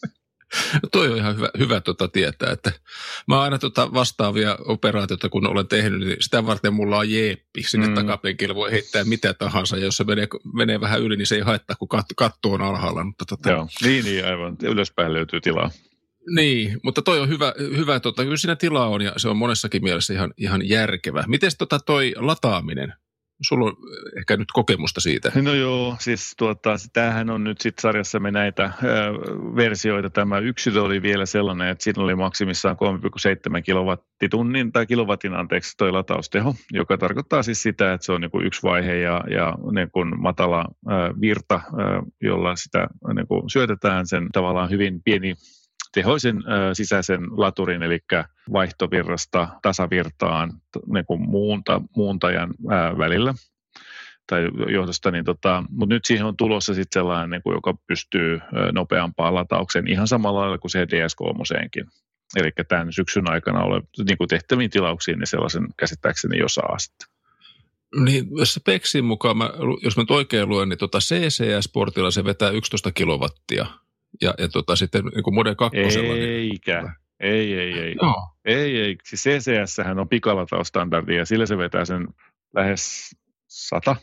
No toi on ihan hyvä, hyvä tota tietää, että mä aina tota vastaavia operaatioita, kun olen tehnyt, niin sitä varten mulla on jeeppi. Sinne mm. takapenkille voi heittää mitä tahansa, ja jos se menee, menee vähän yli, niin se ei haittaa, kun katto, katto on alhaalla. Mutta tota... Joo, niin, niin aivan. Ylöspäin löytyy tilaa. Niin, mutta toi on hyvä, hyvä tota, kyllä siinä tilaa on, ja se on monessakin mielessä ihan, ihan järkevä. Miten tota toi lataaminen? Sulla on ehkä nyt kokemusta siitä. No joo, siis tuota, tämähän on nyt sitten sarjassamme näitä ö, versioita. Tämä yksi oli vielä sellainen, että siinä oli maksimissaan kolme pilkku seitsemän kilowattitunnin tai kilowatin anteeksi toi latausteho, joka tarkoittaa siis sitä, että se on niin kuin yksi vaihe ja, ja niin kuin matala ö, virta, ö, jolla sitä niin kuin syötetään sen tavallaan hyvin pieni tehoisen ö, sisäisen laturin, eli vaihtovirrasta tasavirtaan niin kuin muunta, muuntajan ö, välillä tai johdosta, niin tota, mutta nyt siihen on tulossa sitten sellainen, niin kuin, joka pystyy ö, nopeampaan lataukseen ihan samalla lailla kuin se D S kolmoseenkin. Eli tämän syksyn aikana ole, niin kuin tehtäviin tilauksiin, niin sellaisen käsittääkseni jo saa sitten. Niin, jos Peksin mukaan, mä, jos mä nyt oikein luen, niin tota C C S-sportilla se vetää yksitoista kilowattia. Ja, ja tota, sitten niin kuin Model kakkosella. Eikä. Niin... Ei, ei, ei. No. Ei, ei. Siis C C S-hän on pikalataustandardi ja sillä se vetää sen lähes sata.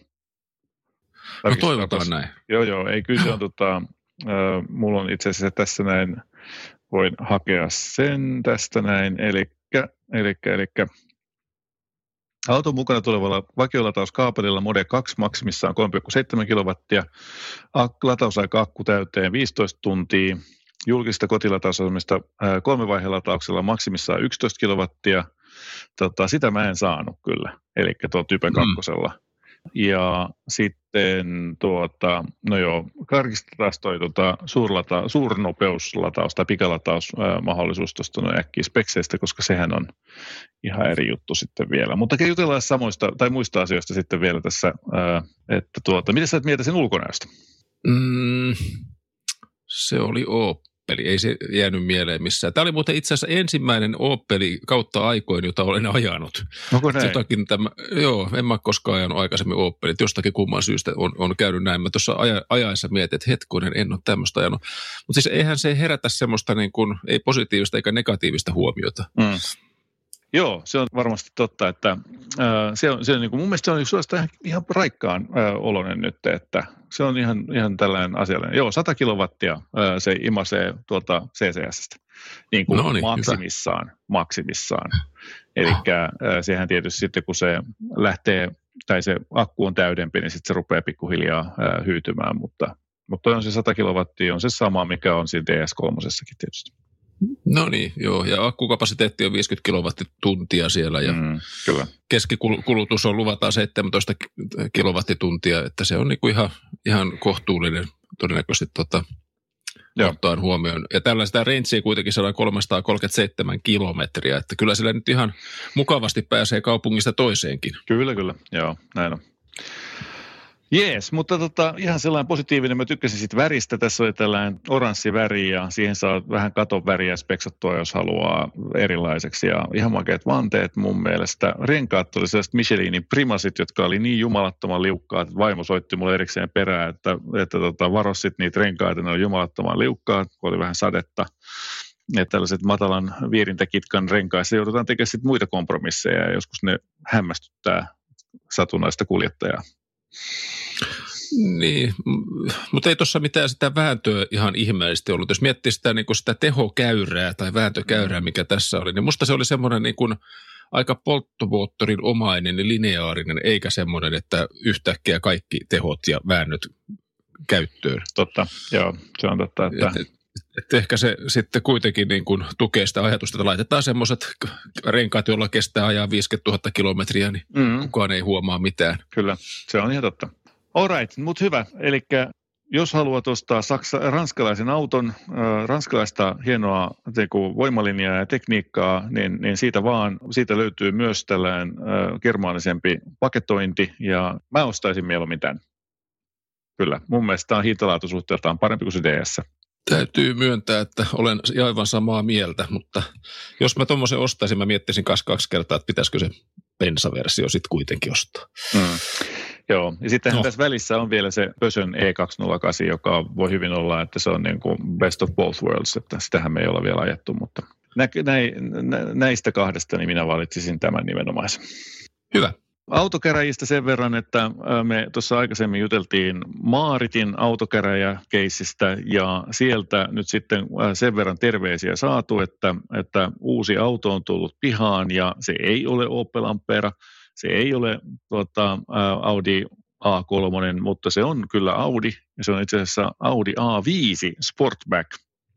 No toivotaan näin. Joo, joo. Ei, kyllä se on, tota, äh, mulla on itse asiassa tässä näin, voin hakea sen tästä näin, elikkä, elikkä, elikkä. Auton mukana tulevalla vakiolatauskaapelilla Mode kaksi maksimissaan kolme pilkku seitsemän kilowattia, latausaika akku täyteen viisitoista tuntia, julkista kotilatausasemista kolme vaihelatauksella maksimissaan yksitoista kilowattia, tota, sitä mä en saanut kyllä, eli tuo Type kakkosella. Mm. Ja sitten tuota, no joo, tarkistetaan toi tuota, suurlata, suurnopeuslataus tai pikalatausmahdollisuus tuosta no äkkiä spekseistä, koska sehän on ihan eri juttu sitten vielä. Mutta jutellaan samoista tai muista asioista sitten vielä tässä, ää, että tuota, mitä sä et mieltä sen ulkonäöstä? Mm, se oli Opeli, ei se jäänyt mieleen missään. Tämä oli muuten itse asiassa ensimmäinen Opeli kautta aikoin, jota olen ajanut. Onko näin? Jotakin tämä, joo, en mä koskaan ajanut aikaisemmin Opelit. Jostakin kumman syystä on, on käynyt näin. Mä tuossa aja, ajaessa mietin, että hetkonen, en ole tämmöistä ajanut. Mutta siis eihän se herätä semmoista niin kuin, ei positiivista eikä negatiivista huomiota. Mm. Joo, se on varmasti totta, että äh, se on, se on niin kuin, mun mielestä se on suorastaan ihan, ihan raikkaan äh, oloinen nyt, että se on ihan, ihan tällainen asiallinen. Joo, sata kilowattia äh, se imasee tuolta C C S:stä, niin kuin no niin, maksimissaan, hyvä. maksimissaan. Eli äh, sehän tietysti sitten, kun se lähtee, tai se akku on täydempi, niin sitten se rupeaa pikkuhiljaa äh, hyytymään, mutta, mutta on se sata kilowattia, on se sama, mikä on siinä D S kolme tietysti. No niin, joo. Ja akkukapasiteetti on viisikymmentä kilowattituntia siellä ja mm, kyllä. Keskikulutus on luvataan seitsemäntoista kilowattituntia, että se on niinku ihan, ihan kohtuullinen todennäköisesti tota, ottaen huomioon. Ja tällä sitä rangea kuitenkin saadaan kolmesataakolmekymmentäseitsemän kilometriä, että kyllä sillä nyt ihan mukavasti pääsee kaupungista toiseenkin. Kyllä, kyllä. Joo, näin on. Jees, mutta tota, ihan sellainen positiivinen, mä tykkäsin siitä väristä, tässä oli tällainen oranssi väri ja siihen saa vähän katon väriä speksattua, jos haluaa erilaiseksi ja ihan makeat vanteet mun mielestä. Renkaat oli sellaiset Michelinin Primasit, jotka oli niin jumalattoman liukkaat, että vaimo soitti mulle erikseen perään, että, että tota, varosit niitä renkaita, ne oli jumalattoman liukkaat, kun oli vähän sadetta. Ja tällaiset matalan viirintäkitkan renkaissa joudutaan tekemään sit muita kompromisseja ja joskus ne hämmästyttää satunnaista kuljettajaa. Niin, mutta ei tuossa mitään sitä vääntöä ihan ihmeellisesti ollut. Jos miettii sitä, niin kuin sitä tehokäyrää tai vääntökäyrää, mikä tässä oli, niin musta se oli semmoinen niin kuin aika polttomoottorin omainen ja lineaarinen, eikä semmoinen, että yhtäkkiä kaikki tehot ja väännöt käyttöön. Totta, joo, se on totta. Että... Et, et, et ehkä se sitten kuitenkin niin kuin tukee sitä ajatusta, että laitetaan semmoiset renkaat, joilla kestää ajaa viisikymmentätuhatta kilometriä, niin mm. kukaan ei huomaa mitään. Kyllä, se on ihan totta. All right, mutta hyvä. Eli jos haluat ostaa saksa, ranskalaisen auton, äh, ranskalaista hienoa teku, voimalinjaa ja tekniikkaa, niin, niin siitä vaan, siitä löytyy myös tällainen äh, germaanisempi paketointi, ja mä ostaisin mieluummin tämän. Kyllä, mun mielestä tämä on hintalaatusuhteeltaan parempi kuin se D S. Täytyy myöntää, että olen aivan samaa mieltä, mutta jos mä tuommoisen ostaisin, mä miettisin kaksi, kaksi kertaa, että pitäisikö se bensaversio sitten kuitenkin ostaa. Mm. Joo, ja sitten no. tässä välissä on vielä se Pösön E kaksisataakahdeksan, joka voi hyvin olla, että se on niin kuin best of both worlds, että sitähän me ei olla vielä ajettu, mutta nä, nä, nä, näistä kahdesta niin minä valitsisin tämän nimenomaisen. Hyvä. Autokäräjistä sen verran, että me tuossa aikaisemmin juteltiin Maaritin autokäräjäkeissistä ja sieltä nyt sitten sen verran terveisiä saatu, että, että uusi auto on tullut pihaan ja se ei ole Opel Ampera, se ei ole tuota, Audi A kolme, mutta se on kyllä Audi ja se on itse asiassa Audi A viisi Sportback.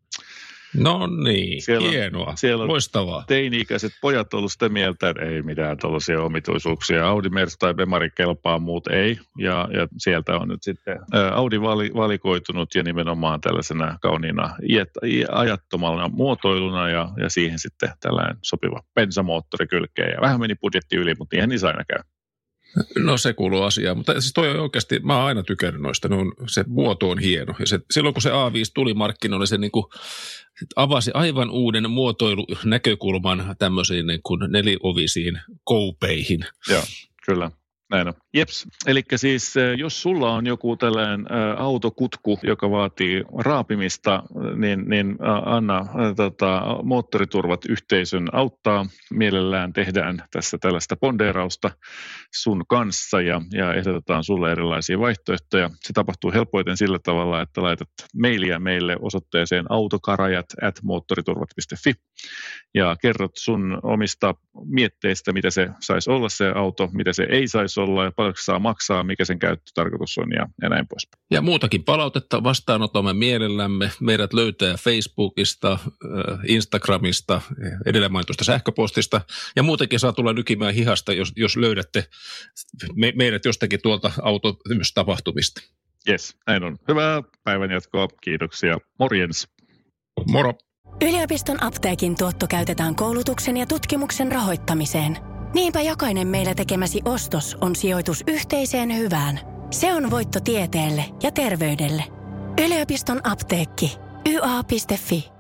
No niin, siellä, hienoa, siellä loistavaa. Teini-ikäiset pojat ollut sitä mieltä, että ei mitään tuollaisia omituisuuksia. Audi, Mersu tai Bemari kelpaa, muut ei. Ja, ja sieltä on nyt sitten Audi vali, valikoitunut ja nimenomaan tällaisena kauniina ajattomana muotoiluna ja, ja siihen sitten tällainen sopiva bensamoottori kylkeen. Ja vähän meni budjetti yli, mutta niinhän niissä aina käy. No se kuuluu asiaan, mutta siis toi on oikeasti, mä oon aina tykännyt noista, ne on, se muoto on hieno. Ja se, silloin kun se A viisi tuli markkinoille, se niin kuin avasi aivan uuden muotoilunäkökulman tämmöisiin niin kuin neliovisiin koupeihin. Joo, kyllä. Näin on. Jeps. Eli siis jos sulla on joku tällainen autokutku, joka vaatii raapimista, niin, niin anna tota, moottoriturvat yhteisön auttaa. Mielellään tehdään tässä tällaista pondeerausta sun kanssa ja, ja ehdotetaan sulle erilaisia vaihtoehtoja. Se tapahtuu helpoiten sillä tavalla, että laitat mailia meille osoitteeseen autokarajat at moottoriturvat piste fi ja kerrot sun omista mietteistä, mitä se saisi olla se auto, mitä se ei saisi olla ja paljonko se saa maksaa, mikä sen käyttötarkoitus on ja, ja näin poispäin. Ja muutakin palautetta vastaanotamme mielellämme. Meidät löytää Facebookista, Instagramista, edellä mainitusta sähköpostista ja muutenkin saa tulla nykimään hihasta, jos, jos löydätte me, meidät jostakin tuolta autotapahtumista. Jes, näin on. Hyvää päivänjatkoa. Kiitoksia. Morjens. Moro. Yliopiston apteekin tuotto käytetään koulutuksen ja tutkimuksen rahoittamiseen. Niinpä jokainen meillä tekemäsi ostos on sijoitus yhteiseen hyvään. Se on voitto tieteelle ja terveydelle. Yliopiston apteekki. y a piste f i